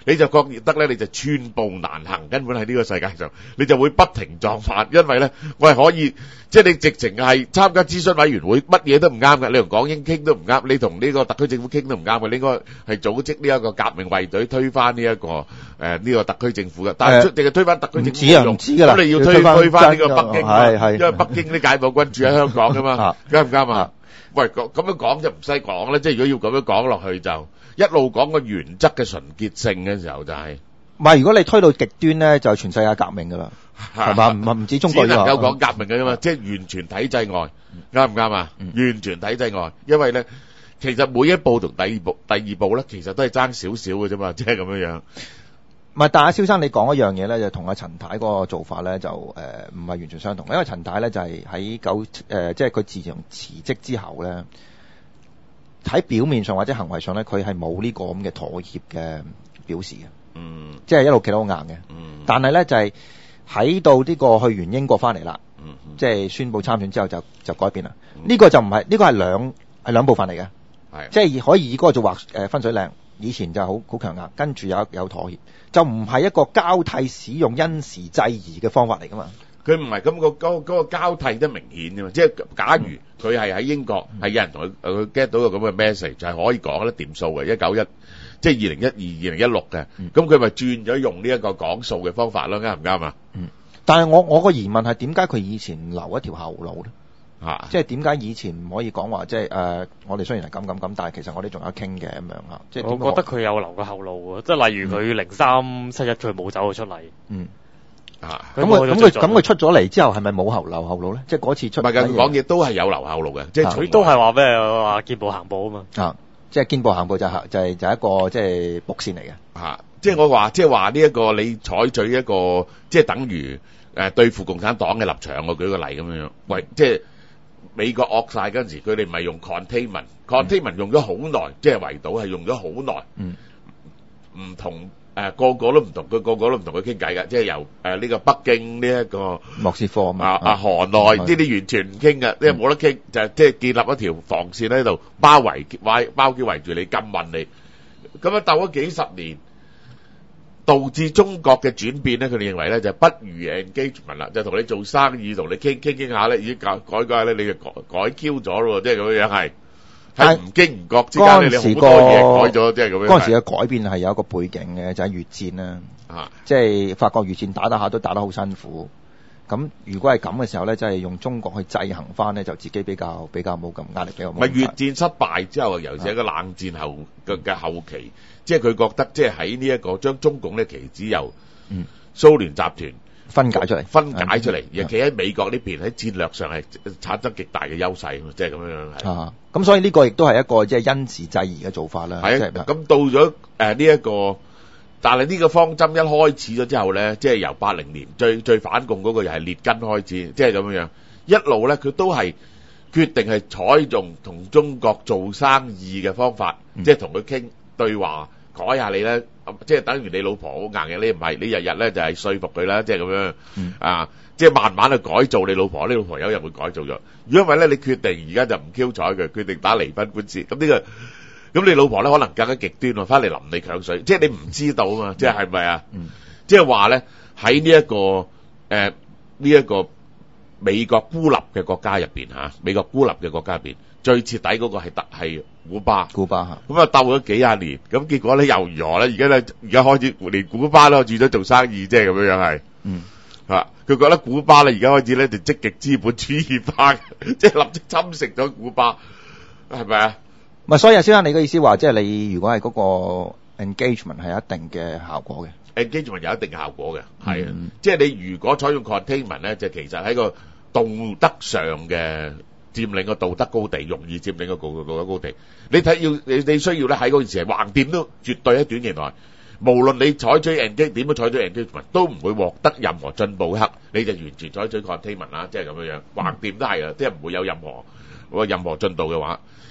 [SPEAKER 2] 你就覺得咧，你就寸步難行，根本喺呢個世界上，你就會不停撞法，因為咧，我係可以，即係你直情係參加諮詢委員會，乜嘢都唔啱嘅，你同港英傾都唔啱，你同呢個特區政府傾都唔啱嘅，你應該係組織呢一個革命衛隊推翻呢一個誒呢個特區政府嘅，但係淨係推翻特區政府冇用，咁你要推推翻呢個北京，
[SPEAKER 3] 係係，
[SPEAKER 2] 因為北京啲解放軍住喺香港㗎嘛，啱唔啱啊？喂，咁咁樣講就唔使講啦，即係如果要咁樣講落去就一路講個原則嘅純潔性嘅時候就係，
[SPEAKER 3] 唔係如果你推到極端咧，就全世界革命噶啦，係嘛？唔唔止中國，
[SPEAKER 2] 只能夠講革命嘅啫嘛，即係完全體制外，啱唔啱啊？完全體制外，因為咧，其實每一步同第二步、第二步咧，其實都係爭少少嘅啫嘛，即係咁樣樣。
[SPEAKER 3] 唔係，但係蕭生你講一樣嘢咧，就同阿陳太嗰個做法咧，就誒唔係完全相同。因為陳太咧就係喺九誒，即係佢自從辭職之後咧，喺表面上或者行為上咧，佢係冇呢個咁嘅妥協嘅表示嘅。嗯，即係一路企得好硬嘅。嗯，但係咧就係喺到呢個去完英國翻嚟啦，嗯，即係宣佈參選之後就就改變啦。呢、嗯呢個就唔係呢個係兩係兩部分嚟嘅，係即係可以以嗰個做劃誒分水嶺。以前就好好強硬，跟住有有妥協，就唔係一個交替使用因時制宜嘅方法嚟噶嘛。
[SPEAKER 2] 佢唔係咁個嗰嗰個交替得明顯嘅嘛。即係假如佢係喺英國，係、嗯、有人同佢佢 get 到個咁嘅 message，就係可以講得掂數嘅。一九一即係二零一二、二零一六嘅，咁佢咪轉咗用呢一個講數嘅方法咯？啱唔啱啊？嗯。但係我我個疑問係點解佢以前留一條後路咧？啊、即係點解以前唔可以講話，即係誒、呃，我哋雖然係咁咁咁，但係其實我哋仲有傾嘅咁樣嚇。即係
[SPEAKER 4] 我覺得佢有留個後路喎，即係例如佢零三七一佢冇走咗出嚟。嗯。啊。咁佢咁佢咁佢出咗嚟之後係咪冇後留後路咧？即係嗰次出。唔係㗎，講嘢都係有留後路嘅，即係佢都係話咩話見步行步啊嘛。啊，即係見步行步就係就係就係一個即係卜線嚟嘅。嚇！即係我話即係話呢一個你採取一個即係等於誒對付共產黨嘅立場，我舉個例咁樣樣。喂，即係。美國惡晒嗰陣時，佢哋咪用 containment，containment、嗯、用咗好耐，即係圍堵係用咗好耐。嗯，唔同誒、呃、個個都唔同，佢個個都唔同佢傾偈㗎，即係由誒呢、呃這個北京呢、這、一個莫斯科啊嘛，啊河內呢啲完全唔傾㗎，即係冇得傾，就係即係建立一條防線喺度包圍圍包圍圍住你，禁運你，咁樣鬥咗幾十年。導致中國嘅轉變咧，佢哋認為咧就不如 engagement 啦，就同你做生意，同你傾傾傾下咧，已經改改改咧，你就改改 Q 咗咯，即係咁樣係，係唔經唔覺之間你好多嘢改咗，即係咁樣。嗰陣時嘅改變係有一個背景嘅，就係、是、越戰啦，啊，即係法國越戰打打下都打得好辛苦。咁如果係咁嘅時候咧，即係用中國去制衡翻咧，就自己比較比較冇咁壓力，比較冇。咪越戰失敗之後，尤其係一個冷戰後嘅嘅後期。即係佢覺得，即係喺呢一個將中共嘅棋子由蘇聯集團分解出嚟，分解出嚟，而企喺美國呢邊喺戰略上係產生極大嘅優勢，即係咁樣係。啊，咁所以呢個亦都係一個即係因時制宜嘅做法啦。係啊，咁到咗誒呢一個，但係呢個方針一開始咗之後咧，即係由八零年最最反共嗰個又係列根開始，即係咁樣樣一路咧，佢都係決定係採用同中國做生意嘅方法，嗯、即係同佢傾。對話改下你咧，即係等於你老婆好硬嘅，你唔係你日日咧就係說服佢啦，即係咁樣、嗯、啊，即係慢慢去改造你老婆，你老婆有一日會改造咗。如果唔係咧，你決定而家就唔 Q 睬佢，決定打離婚官司，咁呢、這個咁你老婆咧可能更加極端喎，翻嚟淋你強水，即係你唔知道啊嘛，即係係咪啊？嗯、即係話咧喺呢一個誒呢一個美國孤立嘅國家入邊嚇，美國孤立嘅國家入邊。最徹底嗰個係特係古巴，古巴嚇，咁啊鬥咗幾廿年，咁結果咧又如何咧？而家咧而家開始連古巴都轉咗做生意，即係咁樣樣係，嗯嚇，佢覺得古巴咧而家開始咧就積極資本主義化，即係立即侵蝕咗古巴，係咪啊？唔係，所以阿先生你嘅意思話，即係你如果係嗰個 engagement 係有一定嘅效果嘅 ，engagement 有一定嘅效果嘅，係啊，嗯、即係你如果採用 containment 咧，就其實喺個道德上嘅。佔領個道德高地，容易佔領個道德高地。你睇要你你需要咧喺嗰件事係橫掂都絕對喺短期內，無論你採取 engage 點樣採取 engagement 都唔會獲得任何進步嘅刻，你就完全採取 containment 啦，即係咁樣樣，橫掂都係啊，即係唔會有任何任何進度嘅話。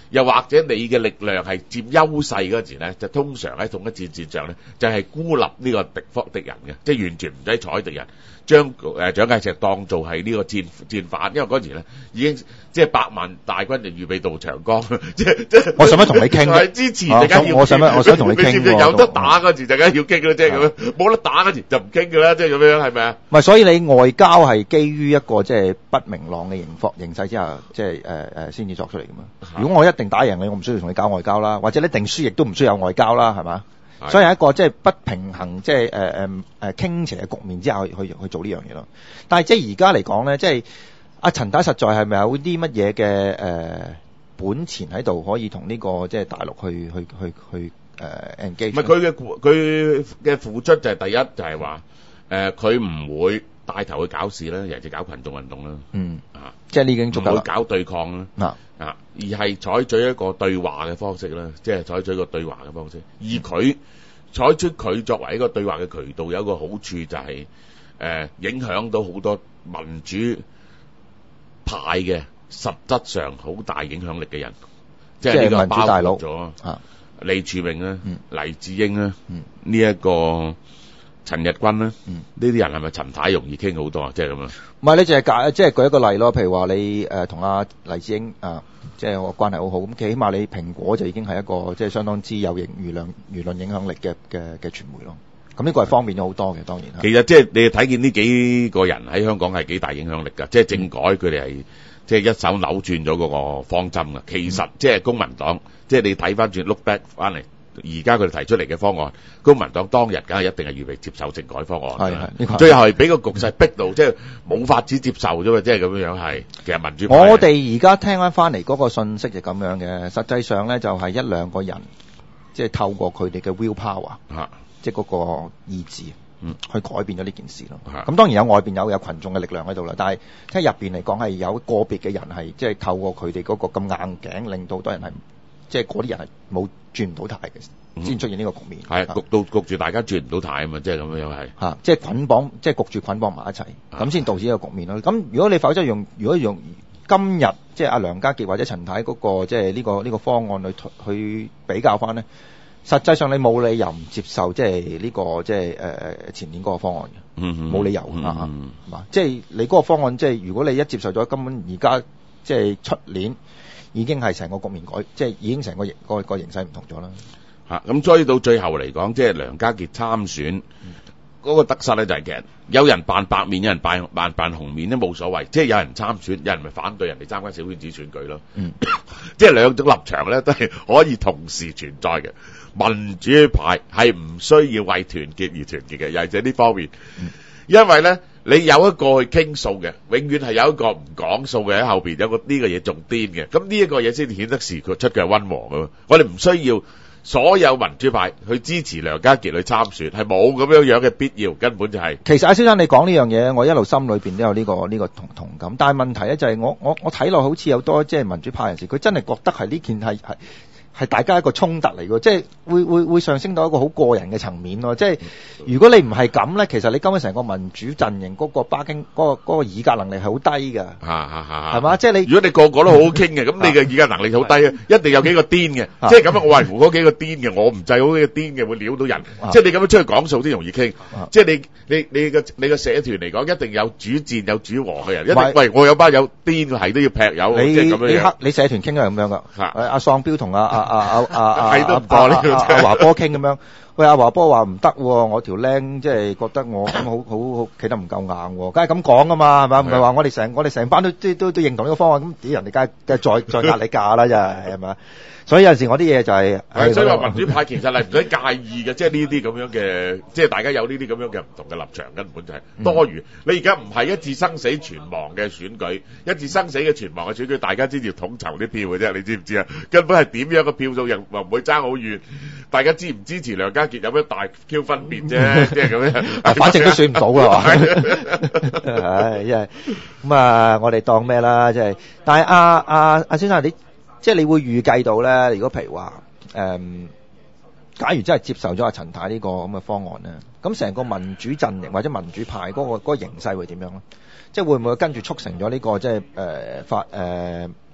[SPEAKER 2] 又或者你嘅力量係佔優勢嗰時咧，就通常喺統一戰線上咧，就係、是、孤立呢個敵方敵人嘅，即係完全唔使睬敵人，將誒蔣介石當做係呢個戰戰犯，因為嗰時咧已經即係百萬大軍就預備渡長江，即係即係。
[SPEAKER 3] 我使乜同你傾？
[SPEAKER 2] 係支持大家要。
[SPEAKER 3] 我使乜？我想同你傾。
[SPEAKER 2] 有得打嗰時，大家要傾啦，即係咁樣；冇得打嗰時就唔傾㗎啦，即係咁樣，係咪啊？
[SPEAKER 3] 唔係，所以你外交係基於一個即係不明朗嘅形況形勢之下，即係誒誒先至作出嚟㗎嘛。如果我一定打贏你，我唔需要同你搞外交啦，或者你定輸亦都唔需要有外交啦，係嘛？所以係一個即係不平衡，即係誒誒誒傾斜嘅局面之下去去去做呢樣嘢咯。但係即係而家嚟講咧，即係阿陳太實在係咪有啲乜嘢嘅誒本錢喺度可以同呢個即係大陸去去去去誒 engage？唔係
[SPEAKER 2] 佢嘅佢嘅付出就係第一就係話誒佢唔會帶頭去搞事啦，尤其是搞群眾運動啦。
[SPEAKER 3] 嗯
[SPEAKER 2] 啊，
[SPEAKER 3] 即係呢已經足夠啦。
[SPEAKER 2] 唔會搞對抗啦。啊啊，而係採取一個對話嘅方式啦，即係採取一個對話嘅方式。而佢採取佢作為一個對話嘅渠道，有一個好處就係、是、誒、呃、影響到好多民主派嘅實質上好大影響力嘅人，即係呢個包括咗啊李柱銘啦、嗯、黎智英啦、呢、嗯、一、這個陳日君啦，呢、嗯、啲人係咪陳太容易傾好多啊？即係咁樣。
[SPEAKER 3] 唔係，你淨係舉即係舉一個例咯。譬如話你誒同阿黎智英啊，即係我關係好好，咁起碼你蘋果就已經係一個即係相當之有影輿論輿論影響力嘅嘅嘅傳媒咯。咁呢個係方便咗好多嘅，當然。
[SPEAKER 2] 其實即係你睇見呢幾個人喺香港係幾大影響力㗎，即係政改佢哋係即係一手扭轉咗嗰個方針㗎。其實即係公民黨，即係你睇翻轉 look back 翻嚟。而家佢哋提出嚟嘅方案，公民黨當日梗係一定係預備接受政改方案。係係，最後係俾個局勢逼到，即係冇法子接受啫嘛，即係咁樣樣係。其實民主派，
[SPEAKER 3] 我哋而家聽翻翻嚟嗰個信息就咁樣嘅，實際上咧就係一兩個人，即係透過佢哋嘅 will power，即係嗰個意志，嗯，去改變咗呢件事咯。咁當然有外邊有有群眾嘅力量喺度啦，但係聽入邊嚟講係有個別嘅人係即係透過佢哋嗰個咁硬頸，令到好多人係。即係嗰啲人係冇轉唔到軚嘅，先出現呢個局面。係、嗯、焗到焗住大家轉唔到軚啊嘛，即係咁樣係。嚇，即係捆綁，即係焗住捆綁埋一齊，咁先導致呢個局面咯。咁如果你否則用，如果用今日即係阿梁家傑或者陳太嗰、嗰個即係呢個呢、呢個方案去去比較翻咧，實際上你冇理由唔接受即係呢個即係誒誒前年嗰個方案嘅。嗯冇理由啊嘛、嗯嗯，即係你嗰個方案，即係如果你一接受咗，根本而家即係出年。已經係成個局面改，即係已經成個形個個形勢唔同咗啦。
[SPEAKER 2] 嚇，咁所以到最後嚟講，即係梁家傑參選嗰、嗯那個得失咧，就係其實有人扮白面，有人扮扮扮紅面都冇所謂。即係有人參選，有人咪反對人哋參加小圈子選舉咯。嗯，即係兩種立場咧，都係可以同時存在嘅。民主派係唔需要為團結而團結嘅，尤其係呢方面，嗯、因為咧。你有一個去傾訴嘅，永遠係有一個唔講數嘅喺後邊，有個呢個嘢仲癲嘅，咁呢一個嘢先顯得時佢出嘅係溫和噶嘛。我哋唔需要所有民主派去支持梁家傑去參選，係冇咁樣樣嘅必要，根本就係、是。其
[SPEAKER 3] 實阿先生你講呢樣嘢，我一路心裏邊都有呢、這個呢、這個同同感，但係問題咧就係我我我睇落好似有多即係民主派人士，佢真係覺得係呢件係係。係大家一個衝突嚟嘅，即係會會會上升到一個好個人嘅層面咯。即係如果你唔係咁咧，其實你根本成個民主陣營嗰個巴經嗰個嗰個議價能力係好低㗎。嚇嚇嚇，係嘛？即係你
[SPEAKER 2] 如果你個個都好好傾嘅，咁你嘅議價能力好低啊！一定有幾個癲嘅，即係咁樣。我維護嗰幾個癲嘅，我唔制嗰幾個癲嘅會撩到人。即係你咁樣出去講數先容易傾。即係你你你嘅你嘅社團嚟講，一定有主戰有主和嘅人。一定喂，我有班有癲係都要劈友。
[SPEAKER 3] 你
[SPEAKER 2] 即係咁樣
[SPEAKER 3] 你黑你社團傾係咁樣㗎。嚇，阿喪標同阿阿阿阿阿。
[SPEAKER 2] 係都唔錯呢個
[SPEAKER 3] 阿華波傾咁樣，喂阿華波話唔得，我條僆即係覺得我咁好好好企得唔夠硬，梗係咁講噶嘛，係咪？唔係話我哋成我哋成班都都都都認同呢個方案，咁啲人哋梗係梗係再再壓你價啦，真係係咪？所以有陣時我啲嘢就係、
[SPEAKER 2] 係，所以話民主派其實係唔使介意嘅，即係呢啲咁樣嘅，即係大家有呢啲咁樣嘅唔同嘅立場，根本就係多餘。嗯、你而家唔係一次生死存亡嘅選舉，一次生死嘅存亡嘅選舉，大家先要統籌啲票嘅啫，你知唔知啊？根本係點樣嘅票數又唔會爭好遠，大家支唔支持梁家傑有咩大 Q 分別啫？即係咁樣，
[SPEAKER 3] 反正都選唔到㗎嘛。唉，因為咁啊，我哋當咩啦？即係，但係阿阿阿先生你。即係你會預計到咧，如果譬如話誒、嗯，假如真係接受咗阿陳太呢個咁嘅方案咧，咁成個民主陣營或者民主派嗰、嗰個嗰個形勢會點樣咧？即係會唔會跟住促成咗呢、呢個即係誒、呃、法誒、呃、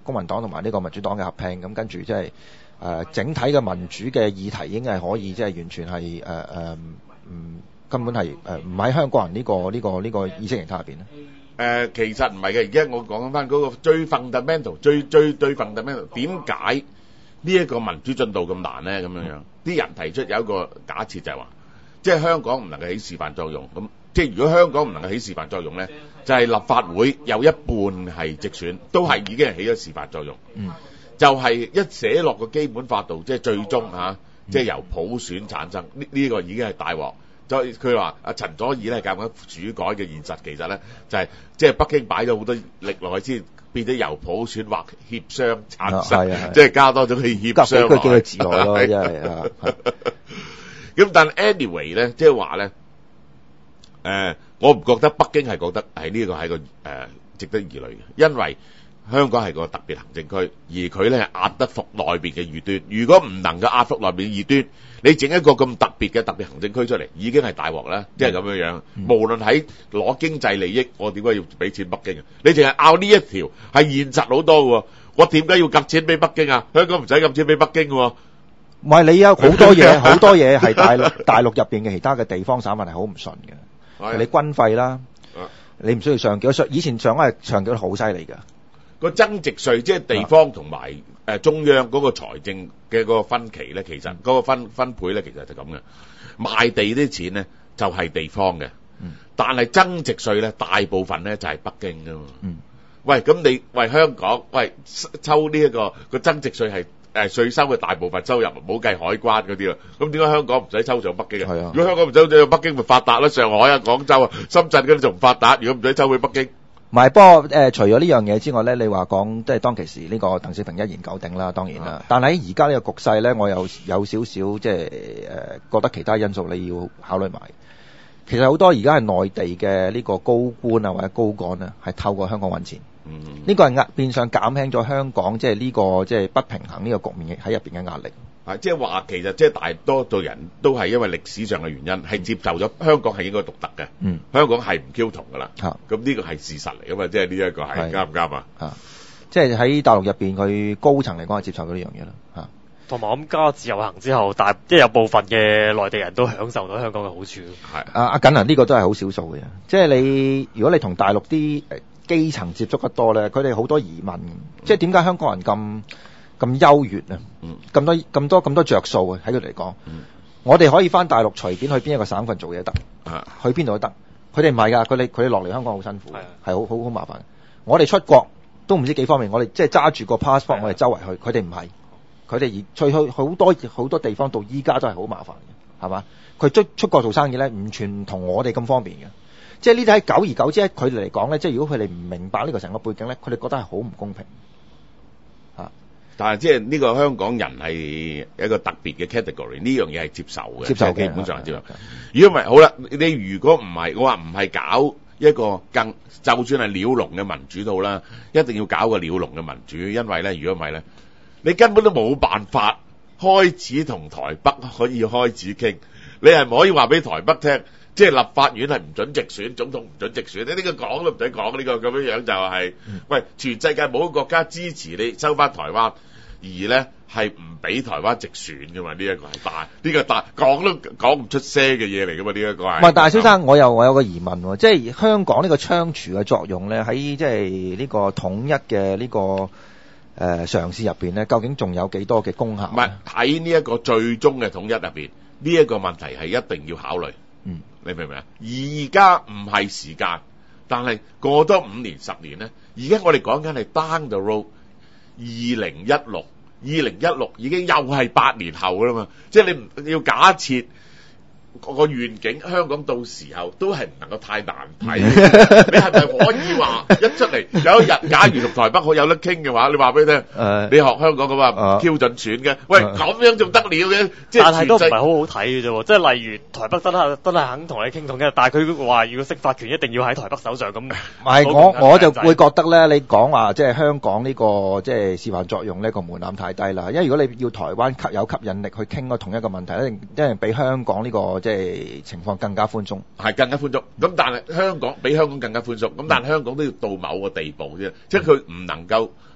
[SPEAKER 3] 公民黨同埋呢個民主黨嘅合併，咁跟住即係誒整體嘅民主嘅議題已經係可以即係完全係誒誒唔根本係誒唔喺香港人呢、這個呢、這個呢、這個意識形態入邊咧。
[SPEAKER 2] 誒、呃，其實唔係嘅，而家我講翻嗰個最 fundamental、最最最 fundamental，點解呢一個民主進度咁難咧？咁樣樣，啲人提出有一個假設就係話，即係香港唔能夠起示範作用。咁即係如果香港唔能夠起示範作用咧，就係、是、立法會有一半係直選，都係已經係起咗示範作用。嗯，就係一寫落個基本法度，即係最終嚇、啊，即係由普選產生。呢、這、呢個已經係大鑊。就佢話阿陳佐洱咧係講緊主改嘅現實，其實咧就係即係北京擺咗好多力落去先變咗由普選或協商產生，啊、即係加多咗去協商落去。佢幾個字落咯，真係啊！咁但 anyway 咧，即係話咧，誒，我唔覺得北京係覺得係呢個係個誒、呃、值得疑慮嘅，因為香港係個特別行政區，而佢咧係壓得服內邊嘅異端。如果唔能夠壓服內邊異端，你整一個咁特別嘅特別行政區出嚟，已經係大鑊啦，即係咁樣樣。嗯、無論喺攞經濟利益，我點解要俾錢北京啊？你淨係拗呢一條係現實好多喎。我點解要夾錢俾北京啊？香港唔使夾錢俾北京喎。
[SPEAKER 3] 唔係你有好多嘢，好多嘢係大陸大陸入邊嘅其他嘅地方省份係好唔順嘅。你軍費啦，你唔需要上繳，以前上係上繳得好犀利㗎。
[SPEAKER 2] 個增值稅即係地方同埋誒中央嗰個財政嘅嗰個分歧咧，其實嗰個分分配咧，其實就咁嘅。賣地啲錢咧就係地方嘅，嗯、但係增值稅咧大部分咧就係北京㗎嘛。嗯、喂，咁你喂香港喂抽呢、這、一個個增值稅係誒稅收嘅大部分收入，唔好計海關嗰啲啦。咁點解香港唔使抽上北京啊？係啊，如果香港唔使抽上北京，咪發達啦。上海啊、廣州啊、深圳嗰啲仲唔發達？如果唔使抽去北京。
[SPEAKER 3] 唔係，不過誒、呃，除咗呢樣嘢之外咧，你話講即係當其時呢個鄧小平一言九鼎啦，當然啦。但係喺而家呢個局勢咧，我有有少少即係誒覺得其他因素你要考慮埋。其實好多而家係內地嘅呢個高官啊或者高幹啊，係透過香港揾錢。嗯，呢個係壓變相減輕咗香港即係呢個即係不平衡呢個局面喺入邊嘅壓力。
[SPEAKER 2] 啊，即係話其實即係大多數人都係因為歷史上嘅原因，係接受咗香港係應該獨特嘅。嗯，香港係唔 Q 同噶啦。嚇、啊，咁呢個係事實嚟噶嘛？即係呢一個係啱唔啱啊？啊，
[SPEAKER 3] 即係喺大陸入邊，佢高層嚟講係接受咗呢樣嘢啦。嚇、啊，
[SPEAKER 4] 同埋咁加自由行之後，但即係有部分嘅內地人都享受到香港嘅好處。
[SPEAKER 2] 係
[SPEAKER 3] 啊，阿緊啊，呢個都係好少數嘅。即係你如果你同大陸啲誒基層接觸得多咧，佢哋好多疑問，嗯、即係點解香港人咁咁優越啊？咁、嗯、多咁多咁多着數啊！喺佢嚟講，嗯、我哋可以翻大陸隨便去邊一個省份做嘢得，啊、去邊度都得。佢哋唔係㗎，佢哋佢哋落嚟香港好辛苦，係好好好麻煩。我哋出國都唔知幾方便，我哋即係揸住個 passport，我哋周圍去。佢哋唔係，佢哋而去去好多好多地方到依家都係好麻煩嘅，係嘛？佢出出國做生意咧，完全唔同我哋咁方便嘅。即係呢啲喺久而久之，佢哋嚟講咧，即係如果佢哋唔明白呢個成個背景咧，佢哋覺得係好唔公平。
[SPEAKER 2] 但係即係呢個香港人係一個特別嘅 category，呢樣嘢係接受嘅，
[SPEAKER 3] 接受嘅，
[SPEAKER 2] 基本上係接受。如果唔係，好啦，你如果唔係，我話唔係搞一個更，就算係鳥籠嘅民主都好啦，一定要搞個鳥籠嘅民主，因為咧，如果唔係咧，你根本都冇辦法開始同台北可以開始傾，你係唔可以話俾台北聽。即係立法院係唔準直選，總統唔準直選，你、這、呢個講都唔使講，呢、這個咁樣樣就係、是，嗯、喂，全世界冇個國家支持你收翻台灣，而咧係唔俾台灣直選㗎嘛？呢、這、一個係大，呢、這個大講都講唔出聲嘅嘢嚟㗎嘛？呢、這、一個係。唔係，
[SPEAKER 3] 但係小生，我又我有個疑問喎，即係香港呢個槍廚嘅作用咧，喺即係呢個統一嘅呢、這個誒、呃、嘗試入邊咧，究竟仲有幾多嘅功效？
[SPEAKER 2] 唔係喺呢一個最終嘅統一入邊，呢、這、一個問題係一定要考慮。嗯。你明唔明啊？而家唔係時間，但係過多五年十年咧，而家我哋講緊係 down the road，二零一六，二零一六已經又係八年後啦嘛，即係你唔要假設。個願景，香港到時候都係唔能夠太難睇。你係咪可以話一出嚟有一日，假如同台北好有得傾嘅話，你話俾佢聽，你學香港咁啊，標準選嘅，喂咁樣仲得了嘅？即係
[SPEAKER 4] 但係都唔係好好睇嘅啫。即係例如台北真係真係肯同你傾統嘅，但係佢話如果釋法權一定要喺台北手上咁。唔
[SPEAKER 3] 係我我就會覺得咧，你講話即係香港呢個即係示範作用呢個門檻太低啦。因為如果你要台灣吸有吸引力去傾個同一個問題，一定一定比香港呢個。即係情況更加寬鬆，
[SPEAKER 2] 係更加寬鬆。咁但係香港比香港更加寬鬆。咁但係香港都要到某個地步啫，即係佢唔能夠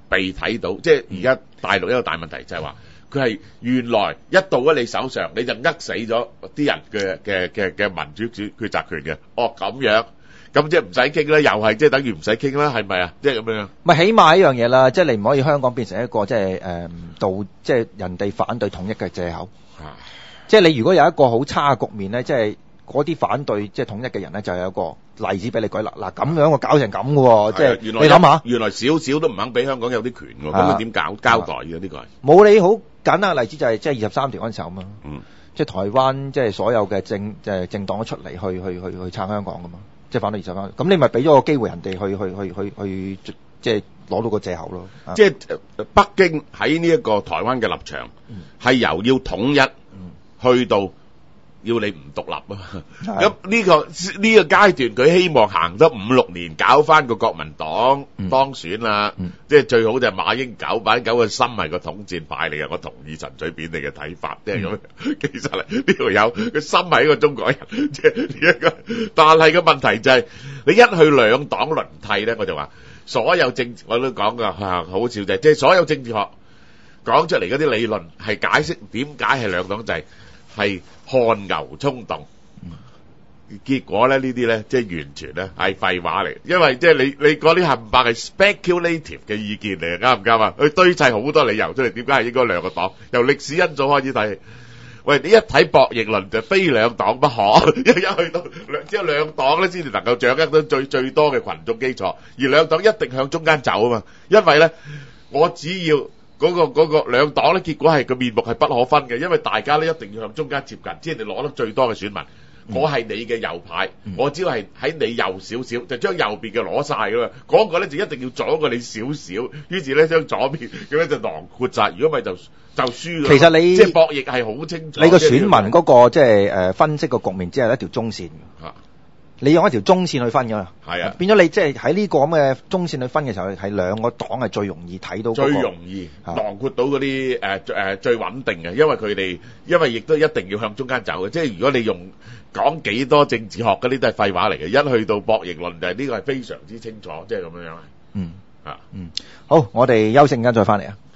[SPEAKER 2] 被睇到，即係而家大陸一個大問題就係話，佢係原來一到咗你手上，你就扼死咗啲人嘅嘅嘅嘅民主主決擇權嘅。哦咁樣，咁即係唔使傾啦，又係即係等於唔使傾啦，係咪啊？即係咁樣。
[SPEAKER 3] 咪起碼一樣嘢啦，即係你唔可以香港變成一個即係誒道，即係人哋反對統一嘅藉口。啊、即係你如果有一個好差嘅局面咧，即係嗰啲反對即係統一嘅人咧，就有一個例子俾你舉啦。嗱咁樣我搞成咁嘅喎，即係你諗下，
[SPEAKER 2] 原來少少都唔肯俾香港有啲權喎，咁佢點搞交代嘅呢個係？
[SPEAKER 3] 冇你好簡單嘅例子就係即係二十三條嗰陣時候嘛，
[SPEAKER 2] 嗯、即
[SPEAKER 3] 係台灣即係所有嘅政即係政黨都出嚟去去去去撐香港㗎嘛，即係反對二十三條，咁你咪俾咗個機會人哋去去去去去即係攞到個藉口咯。
[SPEAKER 2] 即係北京喺呢一個台灣嘅立場係、嗯、由要統一、嗯、去到。要你唔獨立啊！咁呢、呢個呢、呢個階段，佢希望行得五六年，搞翻個國民黨當選啦。嗯嗯、即係最好就係馬英九，馬英九嘅心係個統戰派嚟嘅。我同意陳水扁你嘅睇法，即係咁。其實咧，呢度有個心係一個中國人，即係呢一個。但係個問題就係、是，你一去兩黨輪替咧，我就話所有政治我都講噶嚇，好笑就係即係所有政治學講出嚟嗰啲理論係解釋點解係兩黨制。係汗牛充棟，結果咧呢啲咧即係完全咧係廢話嚟，因為即係你你嗰啲冚唪唥係 speculative 嘅意見嚟，啱唔啱啊？佢堆砌好多理由出嚟，點解係應該兩個黨？由歷史因素開始睇，喂，你一睇博弈論就非兩黨不可，一一去到兩只有兩黨咧先至能夠掌握到最最多嘅群眾基礎，而兩黨一定向中間走啊嘛，因為咧我只要。嗰、那個嗰、那個兩黨咧，結果係個面目係不可分嘅，因為大家咧一定要向中間接近，即係你攞得最多嘅選民。嗯、我係你嘅右派，嗯、我只要係喺你右少少，就將右邊嘅攞晒噶嘛。嗰、那個咧就一定要左過你少少，於是咧將左邊咁樣就囊括晒。如果唔係就就輸。其
[SPEAKER 3] 實你
[SPEAKER 2] 即係博弈係好清楚。
[SPEAKER 3] 你個選民嗰、那個即係誒分析個局面，只係一條中線。啊你用一條中線去分㗎嘛？
[SPEAKER 2] 係啊，
[SPEAKER 3] 變咗你即係喺呢個咁嘅中線去分嘅時候，係兩個黨係最容易睇到、那個。
[SPEAKER 2] 最容易囊括到嗰啲誒誒最穩定嘅，因為佢哋因為亦都一定要向中間走嘅。即係如果你用講幾多政治學嗰啲都係廢話嚟嘅，一去到博弈論就係呢個係非常之清楚，即係咁樣樣。嗯啊嗯，好，我哋休息陣間再翻嚟啊。